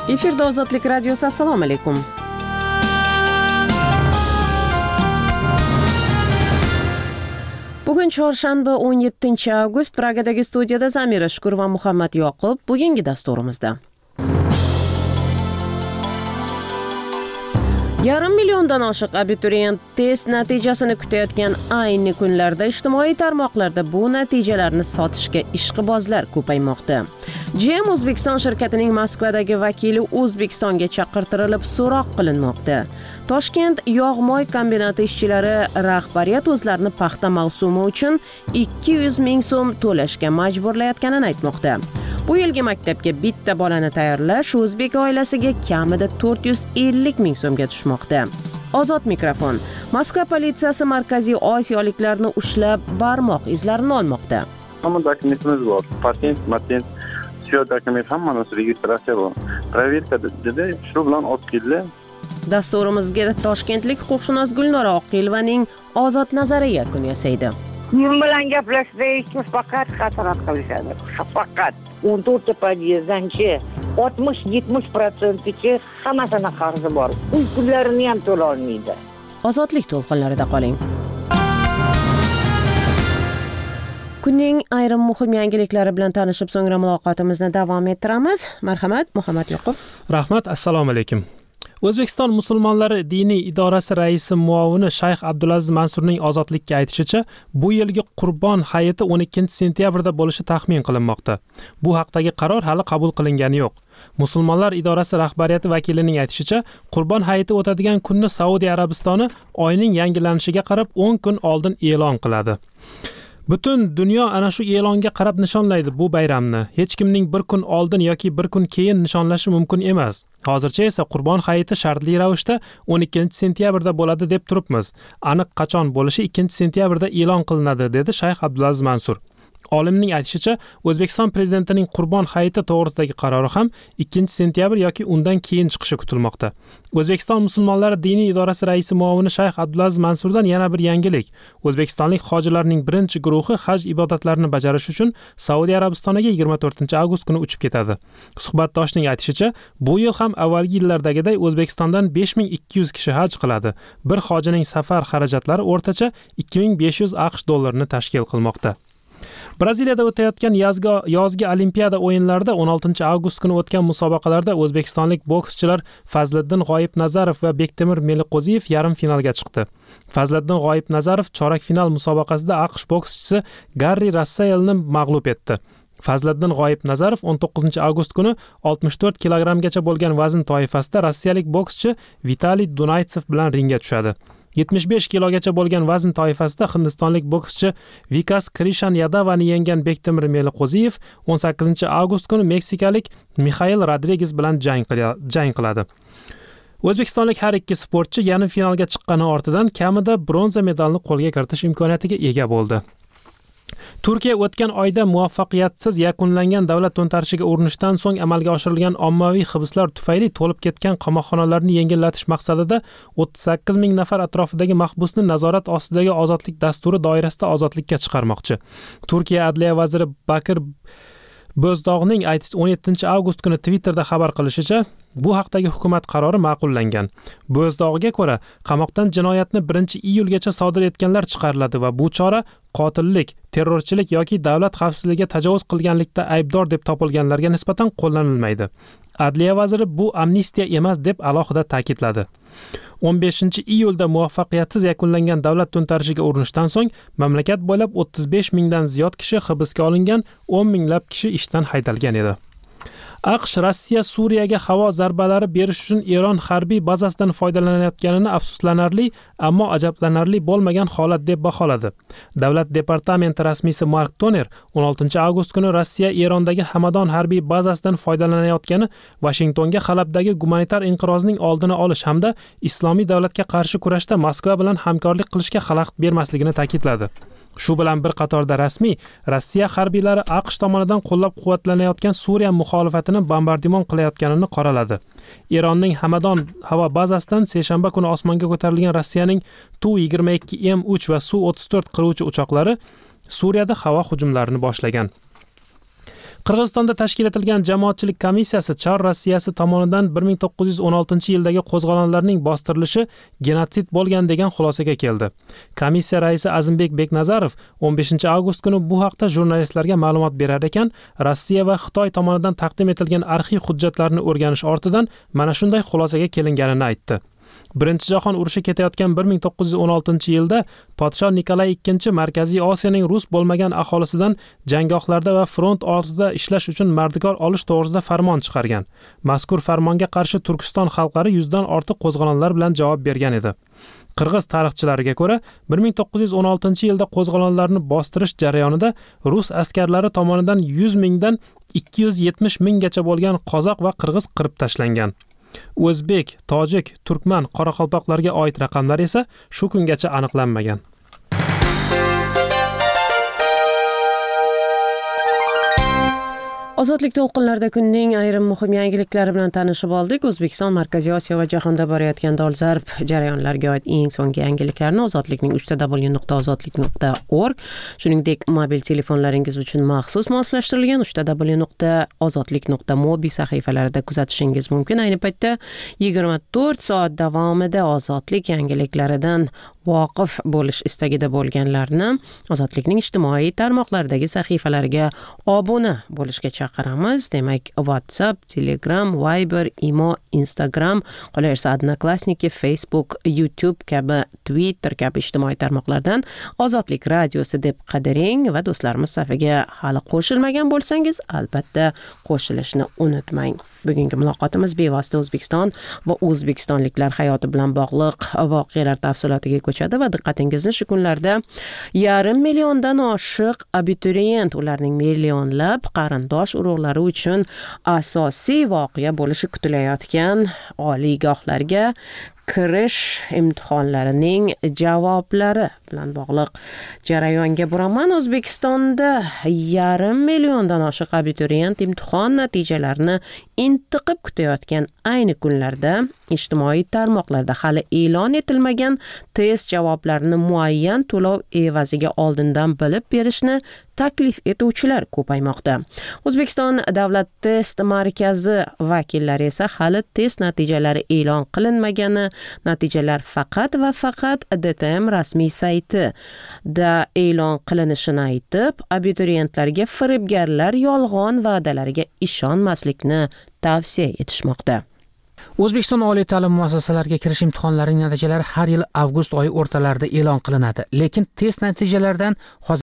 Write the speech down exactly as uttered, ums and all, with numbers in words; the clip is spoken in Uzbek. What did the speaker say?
Efirda Ozodlik radiosi. Assalomu alaykum. Bugun chorshanba o'n yettinchi avgust. Pragadagi studiyada Zamira Shukur va Muhammad Yoqub. Bugungi dasturimizda yarim milliondan oshiq abituriyent test natijasini kutayotgan ayni kunlarda ijtimoiy tarmoqlarda bu natijalarni sotishga ishqibozlar ko'paymoqda. G M O'zbekiston shirkatining Moskvadagi vakili O'zbekistonga chaqirtirilib so'roq qilinmoqda. Toshkent yog'-moy kombinati ishchilari rahbariyat o'zlarini paxta mavsumi uchun ikki yuz ming so'm to'lashga majburlayotganini aytmoqda. Bu yilgi maktabga bitta bolani tayyorlash o'zbek oilasiga kamida to'rt yuz ellik ming so'mga tushmoqda. Ozod mikrofon. Moskva politsiyasi Markaziy Osiyoliklarni ushlab barmoq izlarini olmoqda. Hamma dokumentimiz bor. Patent, patent, все dokument hammasi registratsiya bor. Proverka dedi, shu bilan olib keldi. Dasturimizga toshkentlik huquqshunos Gulnora Oqilovaning Ozod nazari yakun yasaydi. Men bilan gaplashishda faqat xatorat qilishadi. Faqat o'n to'rtta podyezddanchi oltmish yetmish protsentigacha hammasini qarzi bor. Uy pullarini ham to'la olmaydi. Ozodlik to'lqinlarida qoling. Kunning ayrim muhim yangiliklari bilan tanishib, so'ngra muloqotimizni davom ettiramiz. Marhamat, Muhammad Yoqub. Rahmat, assalomu alaykum. O'zbekiston musulmonlari diniy idorasi raisi muovini Shayx Abdulaziz Mansurning ozodlikka aytishicha, bu yilgi Qurbon hayiti o'n ikkinchi sentyabrda bo'lishi taxmin qilinmoqda. Bu haqdagi qaror hali qabul qilingani yo'q. Musulmonlar idorasi rahbariyati vakilining aytishicha, Qurbon hayiti o'tadigan kunni Saudiya Arabistoni oyning yangilanishiga qarab o'n kun oldin e'lon qiladi. Butun dunyo ana shu e'longa qarab nishonlaydi bu bayramni. Hech kimning bir kun oldin yoki bir kun keyin nishonlashi mumkin emas. Hozircha esa Qurbon hayiti shartli ravishda o'n ikkinchi sentyabrda bo'ladi deb turibmiz. Aniq qachon bo'lishi ikkinchi sentyabrda e'lon qilinadi, dedi Shayx Abdulaziz Mansur. Olimning aytishicha, O'zbekiston prezidentining Qurbon hayiti to'g'risidagi qarori ham ikkinchi sentyabr yoki undan keyin chiqishi kutilmoqda. O'zbekiston musulmonlari diniy idorasi raisi muovini Shayx Abdulaziz Mansurdan yana bir yangilik. O'zbekistonlik hojilarning birinchi guruhi haj ibodatlarini bajarish uchun Saudiya Arabistoniga yigirma to'rtinchi avgust kuni uchib ketadi. Suhbatdoshning aytishicha, bu yil ham avvalgi yillardagiday O'zbekistondan besh ming ikki yuz kishi haj qiladi. Bir hojining safar xarajatlari o'rtacha ikki ming besh yuz AQSh dollarini tashkil qilmoqda. Braziliyada o'tayotgan yozgi yozgi olimpiada o'yinlarida o'n oltinchi avgust kuni o'tgan musobaqalarda o'zbekistonlik bokschilar Fazliddin G'oyibnazarov va Bektemir Meliqo'ziyev yarim finalga chiqdi. Fazliddin G'oyibnazarov chorak final musobaqasida AQSh bokschisi Garri Rassayelni mag'lub etdi. Fazliddin G'oyibnazarov o'n to'qqizinchi avgust kuni oltmish to'rt kilogrammgacha bo'lgan vazn toifasida rossiyalik bokschi Vitaliy Dunaytsev bilan ringga tushadi. yetmish besh kilogacha bo'lgan vazn toifasida hindistonlik bokschi Vikas Krishan Yadavani yenggan Bektemir Meliqo'ziyev o'n sakkizinchi avgust kuni meksikalik Mixail Rodriguez bilan jang qiladi. O'zbekistonlik har ikki sportchi yarim finalga chiqqani ortidan kamida bronza medalni qo'lga kiritish imkoniyatiga ega bo'ldi. Turkiya o'tgan oyda muvaffaqiyatsiz yakunlangan davlat to'ntarishiga urinishdan so'ng amalga oshirilgan ommaviy hibslar tufayli to'lib ketgan qamoqxonalarni yengillatish maqsadida o'ttiz sakkiz ming nafar atrofidagi mahbusni nazorat ostidagi ozodlik dasturi doirasida ozodlikka chiqarmoqchi. Turkiya adliya vaziri Bakir Bo'zdog'ning o'n yettinchi avgust kuni Twitterda xabar qilishicha, bu haqdagi hukumat qarori ma'qullangan. Bo'zdog'ga ko'ra, qamoqdan jinoyatni birinchi iyulgacha sodir etganlar chiqariladi va bu chora qotillik, terrorchilik yoki davlat xavfsizligiga tajovuz qilganlikda aybdor deb topilganlarga nisbatan qo'llanilmaydi. Adliya vaziri bu amnistiya emas deb alohida ta'kidladi. o'n beshinchi iyulda muvaffaqiyatsiz yakunlangan davlat to'ntarishiga urinishdan so'ng mamlakat bo'ylab o'ttiz besh mingdan ziyod kishi hibsga olingan, o'n minglab kishi ishdan haydalgan edi. AQSh Rossiya Suriyaga havo zarbalari berish uchun Eron harbiy bazasidan foydalanayotganini afsuslanarli, ammo ajablanarli bo'lmagan holat deb baholadi. Davlat departamenti rasmiysi Mark Toner o'n oltinchi avgust kuni Rossiya Erondagi Hamadon harbiy bazasidan foydalanayotgani Washingtonga Halabdagi gumanitar inqirozning oldini olish hamda islomiy davlatga qarshi kurashda Moskva bilan hamkorlik qilishga xalaqit bermasligini ta'kidladi. Shu bilan bir qatorda rasmiy Rossiya harbiylari AQSh tomonidan qo'llab-quvvatlanayotgan Suriya muxolifatini bombardimon qilayotganini qoraladi. Eronning Hamadon havo bazasidan seshanba kuni osmonga ko'tarilgan Rossiyaning Tu yigirma ikki M uch va Su o'ttiz to'rt qiruvchi uchoqlari Suriyada havo hujumlarini boshlagan. Qirg'izistonda tashkil etilgan jamoatchilik komissiyasi Char Rossiyasi tomonidan bir ming to'qqiz yuz o'n oltinchi yildagi qo'zg'olonlarning bostirilishi genotsid bo'lgan degan xulosaga keldi. Komissiya raisi Azimbek Beknazarov o'n beshinchi avgust kuni bu haqda jurnalistlarga ma'lumot berar ekan, Rossiya va Xitoy tomonidan taqdim etilgan arxiv hujjatlarni o'rganish ortidan mana shunday xulosaga kelinganini aytdi. Birinchi jahon urushi ketayotgan bir ming to'qqiz yuz o'n oltinchi yilda podsho Nikolay ikkinchi Markaziy Osiyoning rus bo'lmagan aholisidan janggohlarda va front ortida ishlash uchun mardikor olish to'g'risida farmon chiqargan. Mazkur farmonga qarshi Turkiston xalqlari yuzdan ortiq qo'zg'olonlar bilan javob bergan edi. Qirg'iz tarixchilariga ko'ra, bir ming to'qqiz yuz o'n oltinchi yilda qo'zg'olonlarni bostirish jarayonida rus askarlari tomonidan yuz mingdan ikki yuz yetmish minggacha bo'lgan qozoq va qirg'iz qirib tashlangan. O'zbek, tojik, turkman, qoraqalpoqlarga oid raqamlar esa shu kungacha aniqlanmagan. Ozodlik to'lqinlarida kunning ayrim muhim yangiliklari bilan tanishib oldik. O'zbekiston, Markaziy Osiyo va jahonda borayotgan dolzarb jarayonlarga oid eng so'nggi yangiliklarni ozodlikning uch w nuqta ozodlik nuqta org, shuningdek mobil telefonlaringiz uchun maxsus moslashtirilgan uch w nuqta ozodlik nuqta mobi sahifalarida kuzatishingiz mumkin. Ayni paytda yigirma to'rt soat davomida ozodlik yangiliklaridan voqif bo'lish istagida bo'lganlarni ozodlikning ijtimoiy tarmoqlardagi sahifalariga obuna bo'lishga chaqiramiz. Demak, WhatsApp, Telegram, Viber, Imo, Instagram, qolaversa Odnoklassniki, Facebook, YouTube kabi, Twitter kabi ijtimoiy tarmoqlardan Ozodlik radiosi deb qidiring va do'stlarimiz safiga hali qo'shilmagan bo'lsangiz, albatta qo'shilishni unutmang. Bugungi muloqotimiz bevosita O'zbekiston va o'zbekistonliklar hayoti bilan bog'liq voqealar tafsilotiga ko'chadi va diqqatingizni shu kunlarda yarim milliondan oshiq abituriyent, ularning millionlab qarindosh urug'lari uchun asosiy voqea bo'lishi kutilayotgan oliygohlarga kirish imtihonlarining javoblari bilan bog'liq jarayonga buraman. O'zbekistonda yarim milliondan oshiq abituriyent imtihon natijalarini intiqib kutayotgan ayni kunlarda ijtimoiy tarmoqlarda hali e'lon etilmagan test javoblarini muayyan to'lov evaziga oldindan bilib berishni taklif etuvchilar ko'paymoqda. O'zbekiston Davlat test markazi vakillari esa hali test natijalari e'lon qilinmagani, natijalar faqat va faqat D T M rasmiy saytida e'lon qilinishini aytib, abituriyentlarga firibgarlar yolg'on va'dalariga ishonmaslikni tavsiya etishmoqda. O'zbekiston oliy ta'lim muassasalariga kirish imtihonlarining natijalari har yil avgust oyi o'rtalarida e'lon qilinadi, lekin test natijalaridan hozir